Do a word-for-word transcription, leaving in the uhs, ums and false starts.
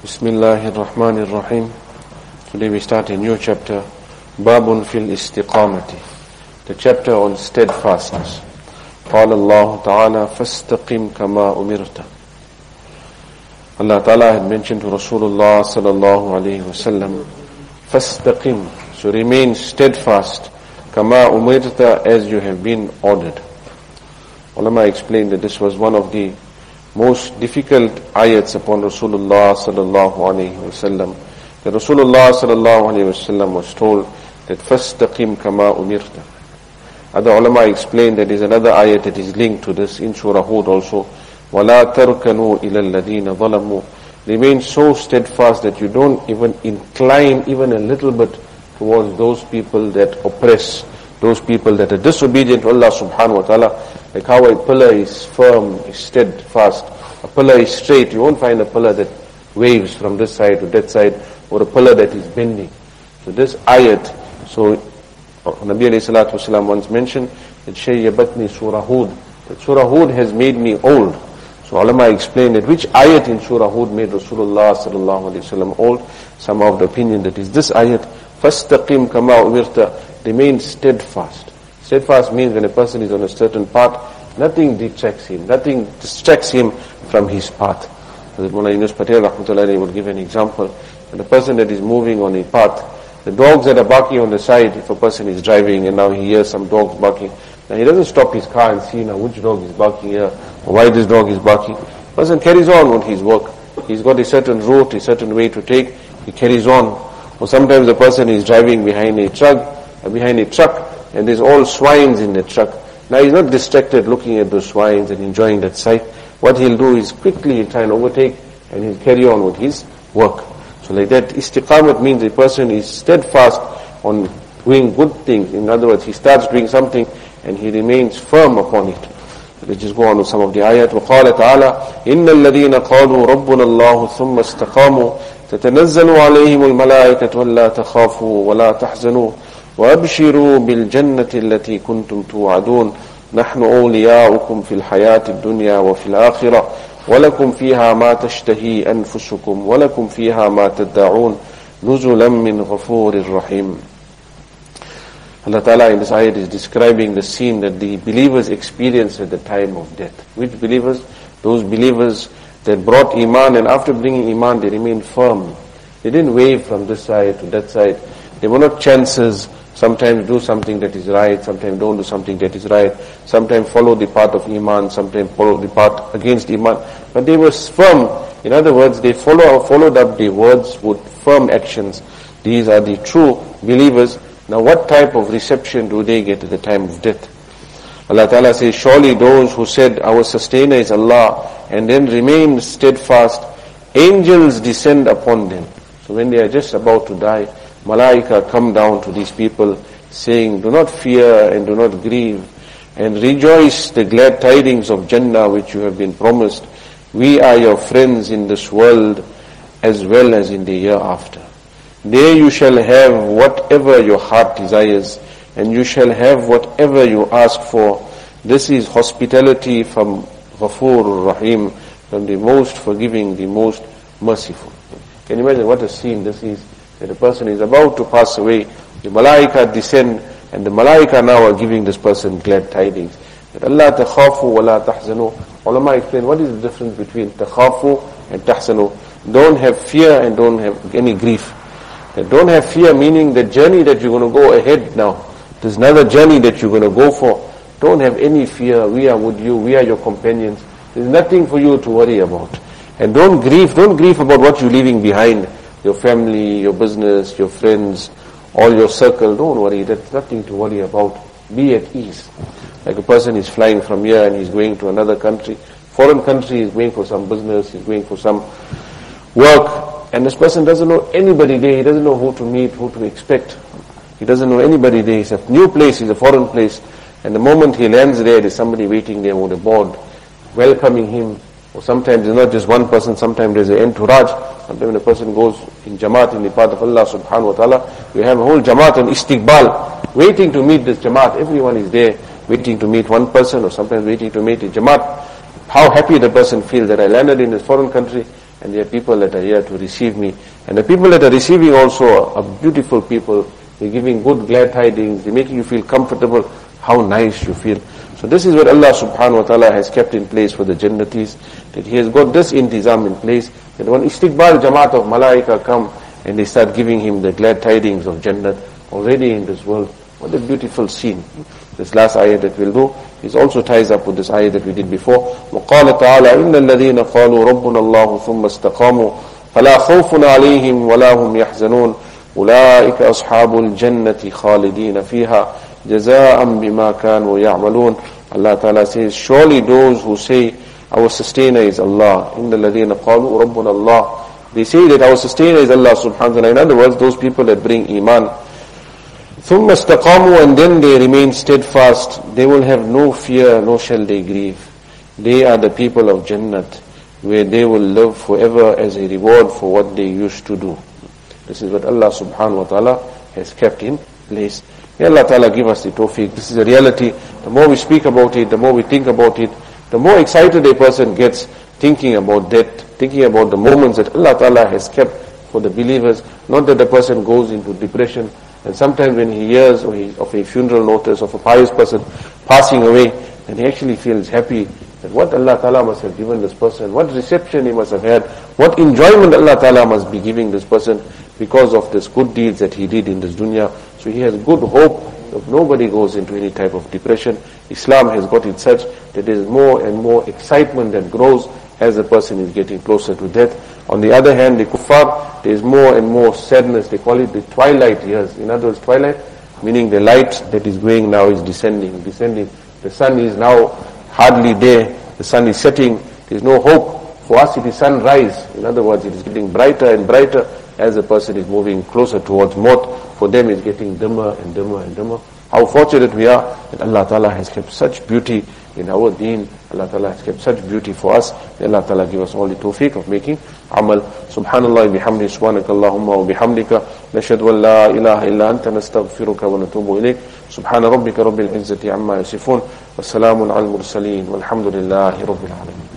Bismillahir Rahmanir Rahim. Today we start a new chapter, Babun fil Istiqamati, the chapter on steadfastness. قال الله تعالى فاستقم كما أمرت. Allah Ta'ala had mentioned to Rasulullah sallallahu alayhi wa sallam, فاستقم, so remain steadfast, كما أمرت, as you have been ordered. Ulama explained that this was one of the most difficult ayats upon Rasulullah sallallahu alayhi wa sallam. That Rasulullah sallallahu alayhi wa sallam was told that فاستقم كما أمرت. Other ulama explained that there is another ayat that is linked to this in Surah Hud also. وَلَا تَرْكَنُوا إِلَى الَّذِينَ ظَلَمُوا. Remain so steadfast that you don't even incline even a little bit towards those people that oppress, those people that are disobedient to Allah subhanahu wa ta'ala. Like how a pillar is firm, is steadfast, a pillar is straight. You won't find a pillar that waves from this side to that side, or a pillar that is bending. So this ayat, so Nabi alayhi salatu wasalam once mentioned that Shayyabatni Surah Hud, that Surah Hud has made me old. So ulama explained that which ayat in Surah Hud made Rasulullah sallallahu alayhi wasallam old. Some of the opinion that is this ayat, فَاسْتَقِمْ كَمَا أُمِرْتَ, remain steadfast. Steadfast means when a person is on a certain path, nothing detracts him, nothing distracts him from his path. Hazrat Mullah Yunus Patel rahmatullahi will give an example. When a person that is moving on a path, the dogs that are barking on the side, if a person is driving and now he hears some dogs barking, now he doesn't stop his car and see now which dog is barking here, or why this dog is barking. The person carries on with his work. He's got a certain route, a certain way to take, he carries on. Or sometimes the person is driving behind a truck, or behind a truck, and there's all swines in the truck. Now he's not distracted looking at those swines and enjoying that sight. What he'll do is quickly he'll try and overtake, and he'll carry on with his work. So like that, istiqamat means a person is steadfast on doing good things. In other words, he starts doing something and he remains firm upon it. So let's just go on with some of the ayat. وَقَالَ تَعَالَى إِنَّ الَّذِينَ قَالُوا رَبُّنَا اللَّهُ ثُمَّ اسْتَقَامُوا تَتَنَزَّلُ عَلَيْهِمُ الْمَلَائِكَةُ وَلَا تَخَافُوا وَلَا تَحْزَنُوا وَأَبْشِرُوا بِالْجَنَّةِ الَّتِي كُنْتُمْ تُوعَدُونَ نَحْنُ أَوْلِيَاؤُكُمْ فِي الْحَيَاةِ الدُّنْيَا وَفِي الْآخِرَةِ وَلَكُمْ فِيهَا مَا تَشْتَهِي أَنفُسُكُمْ وَلَكُمْ فِيهَا مَا تَدَّعُونَ نُزُلًا مِّنْ غَفُورٍ رَحِيمٍ. Allah Ta'ala in this ayat is describing the scene that the believers experienced at the time of death. Which believers? Those believers that brought Iman, and after bringing Iman they remained firm. They didn't wave from this side to that side. They were not chances. Sometimes do something that is right, sometimes don't do something that is right, sometimes follow the path of Iman, sometimes follow the path against Iman. But they were firm. In other words, they follow, followed up the words with firm actions. These are the true believers. Now what type of reception do they get at the time of death? Allah Ta'ala says, surely those who said, our sustainer is Allah, and then remain steadfast, angels descend upon them. So when they are just about to die, Malaika come down to these people saying, do not fear and do not grieve, and rejoice the glad tidings of Jannah which you have been promised. We are your friends in this world as well as in the hereafter. There you shall have whatever your heart desires, and you shall have whatever you ask for. This is hospitality from Ghafur Rahim, from the most forgiving, the most merciful. Can you imagine what a scene this is? That a person is about to pass away, the Malaika descend, and the Malaika now are giving this person glad tidings. That Allah takhafu wa la tahzanu. Ulama explain what is the difference between takhafu and tahzanu. Don't have fear and don't have any grief. That don't have fear meaning the journey that you're going to go ahead now. There's another journey that you're going to go for. Don't have any fear. We are with you. We are your companions. There's nothing for you to worry about. And don't grieve. Don't grieve about what you're leaving behind. Your family, your business, your friends, all your circle, don't worry, there's nothing to worry about. Be at ease. Like a person is flying from here and he's going to another country, foreign country, he's going for some business, he's going for some work, and this person doesn't know anybody there, he doesn't know who to meet, who to expect. He doesn't know anybody there, it's a new place, it's a foreign place, and the moment he lands there, there's somebody waiting there with a board, welcoming him. Or sometimes it's not just one person, sometimes there's an entourage. Sometimes when a person goes in Jamaat in the path of Allah subhanahu wa ta'ala, we have a whole Jamaat on Istiqbal, waiting to meet this Jamaat. Everyone is there, waiting to meet one person, or sometimes waiting to meet a Jamaat. How happy the person feels that I landed in this foreign country, and there are people that are here to receive me. And the people that are receiving also are beautiful people. They're giving good glad tidings. They're making you feel comfortable. How nice you feel. So this is what Allah subhanahu wa ta'ala has kept in place for the Jannatis. That He has got this intizam in place. That when istiqbal jamaat of malaika come and they start giving him the glad tidings of Jannat already in this world. What a beautiful scene. This last ayah that we'll do is also ties up with this ayah that we did before. وَقَالَ تَعَالَى إِنَّ الَّذِينَ قَالُوا رَبُّنَا اللَّهُ ثُمَّ اسْتَقَامُوا فَلَا خَوْفٌ عَلَيْهِمْ وَلَا هُمْ يَحْزَنُونَ أُولَٰئِكَ أَصْحَابُ الْجَنَّةِ خَالِدِينَ فِيهَا جَزَاءً بِمَا كَانُوا يَعْمَلُونَ. Allah Ta'ala says, surely those who say, our sustainer is Allah. إِنَّ الَّذِينَ قَالُوا رَبُّنَا اللَّهُ. They say that our sustainer is Allah subhanahu wa ta'ala. In other words, those people that bring iman. ثُمَّ اسْتَقَامُوا, and then they remain steadfast. They will have no fear, nor shall they grieve. They are the people of Jannat, where they will live forever as a reward for what they used to do. This is what Allah subhanahu wa ta'ala has kept in place. May Allah ta'ala give us the tawfiq. This is a reality. The more we speak about it, the more we think about it, the more excited a person gets thinking about that, thinking about the moments that Allah ta'ala has kept for the believers. Not that the person goes into depression. And sometimes when he hears of a funeral notice of a pious person passing away, then he actually feels happy that what Allah Ta'ala must have given this person, what reception he must have had, what enjoyment Allah Ta'ala must be giving this person because of this good deeds that he did in this dunya. So he has good hope that nobody goes into any type of depression. Islam has got it such that there is more and more excitement that grows as the person is getting closer to death. On the other hand, the kuffar, there is more and more sadness. They call it the twilight years. In other words, twilight, meaning the light that is going now is descending, descending. The sun is now hardly there. The sun is setting. There is no hope. For us, it is sunrise. In other words, it is getting brighter and brighter as the person is moving closer towards maut. For them, it's getting dimmer and dimmer and dimmer. How fortunate we are that Allah Ta'ala has kept such beauty in our deen. Allah Ta'ala has kept such beauty for us. May Allah Ta'ala give us all the tawfiq of making amal. Subhanallah bihamdi, subhanaka Allahumma wa bihamdika, nashhadu an la ilaha illa anta, nastaghfiruka wa natubu ilayk. Subhana rabbika rabbil izzati amma yasifun, wa salamun al mursaleen, walhamdulillahi rabbil alamin.